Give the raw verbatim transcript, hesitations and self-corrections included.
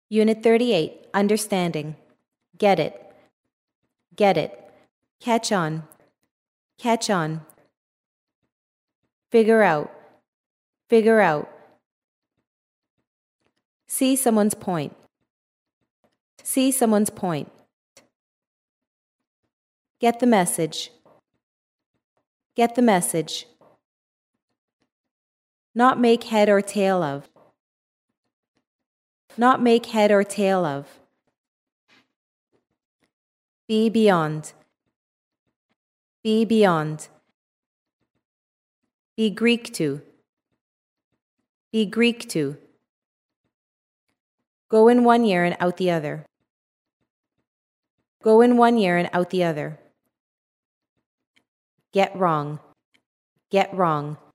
Unit thirty-eight, Understanding. Get it. Get it. Catch on. Catch on. Figure out. Figure out. See someone's point. See someone's point. Get the message. Get the message. Not make head or tail of. Not make head or tail of. Be beyond. Be beyond. Be Greek to. Be Greek to. Go in one ear and out the other. Go in one ear and out the other. Get wrong. Get wrong.